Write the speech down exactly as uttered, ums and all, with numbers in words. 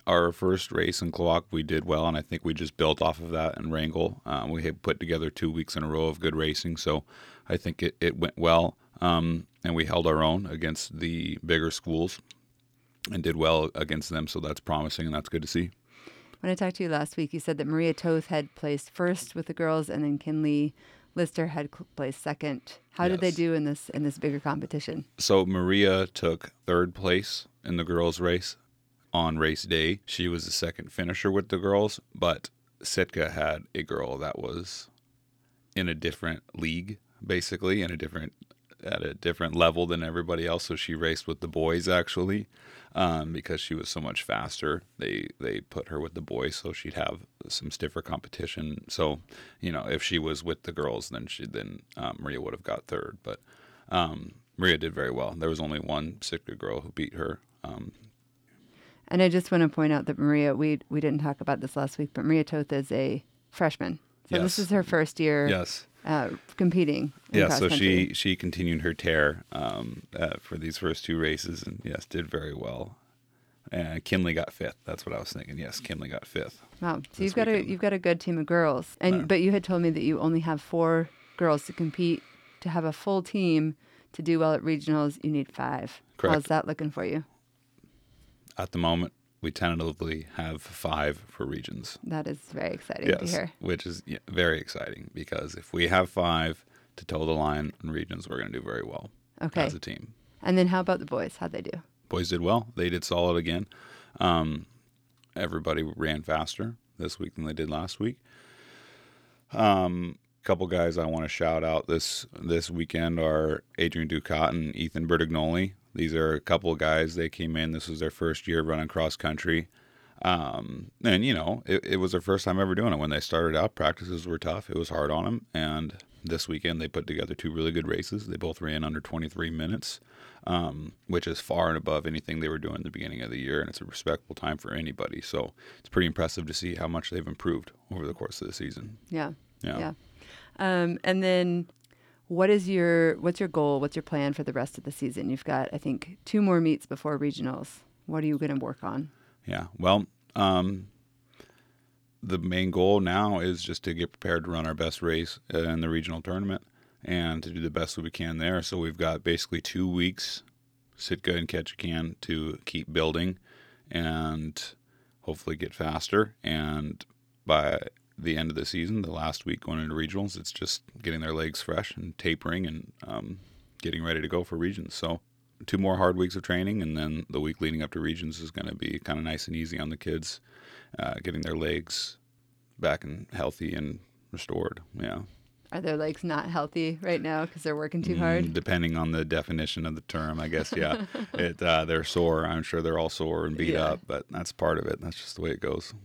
our first race in Kloak, we did well, and I think we just built off of that in Wrangell. Um, we had put together two weeks in a row of good racing, so I think it, it went well, um, and we held our own against the bigger schools and did well against them, so that's promising, and that's good to see. When I talked to you last week, you said that Maria Toth had placed first with the girls, and then Kinley Lister had placed second. How Yes. did they do in this in this bigger competition? So Maria took third place in the girls' race on race day. She was the second finisher with the girls, but Sitka had a girl that was in a different league, basically, in a different at a different level than everybody else. So she raced with the boys actually, um, because she was so much faster. They they put her with the boys so she'd have some stiffer competition. So, you know, if she was with the girls, then she then um, Maria would have got third. But um, Maria did very well. There was only one Sitka girl who beat her. Um, And I just want to point out that Maria, we we didn't talk about this last week, but Maria Toth is a freshman. So Yes. this is her first year yes. uh, competing in Yeah, cross so country. she she continued her tear um, uh, for these first two races, and yes, did very well. And Kinley got fifth. That's what I was thinking. Yes, Kinley got fifth. Wow. So this you've got a weekend. you've got a good team of girls. And Yeah. but you had told me that you only have four girls to compete. To have a full team to do well at regionals, you need five. Correct. How's that looking for you? At the moment, we tentatively have five for regions. That is very exciting to Yes, hear. which is yeah, very exciting because if we have five to toe the line in regions, we're going to do very well Okay. as a team. And then how about the boys? How'd they do? Boys did well. They did solid again. Um, everybody ran faster this week than they did last week. Um, a couple guys I want to shout out this this weekend are Adrian Ducat and Ethan Bertignoli. These are a couple of guys. They came in. This was their first year running cross country. Um, and, you know, it, it was their first time ever doing it. When they started out, practices were tough. It was hard on them. And this weekend, they put together two really good races. They both ran under twenty-three minutes, um, which is far and above anything they were doing at the beginning of the year. And it's a respectable time for anybody. So it's pretty impressive to see how much they've improved over the course of the season. Yeah. Yeah. Yeah. Um, and then what is your what's your goal? What's your plan for the rest of the season? You've got, I think, two more meets before regionals. What are you going to work on? Yeah. Well, um, the main goal now is just to get prepared to run our best race in the regional tournament and to do the best that we can there. So we've got basically two weeks, Sitka and Ketchikan, to keep building and hopefully get faster. And by the end of the season, the last week going into regionals, it's just getting their legs fresh and tapering and um, getting ready to go for regions. So two more hard weeks of training, and then the week leading up to regions is going to be kind of nice and easy on the kids, uh, getting their legs back and healthy and restored. Yeah. Are their legs not healthy right now because they're working too Mm, hard? depending on the definition of the term, I guess. Yeah, it uh, they're sore. I'm sure they're all sore and beat Yeah. up, but that's part of it. That's just the way it goes.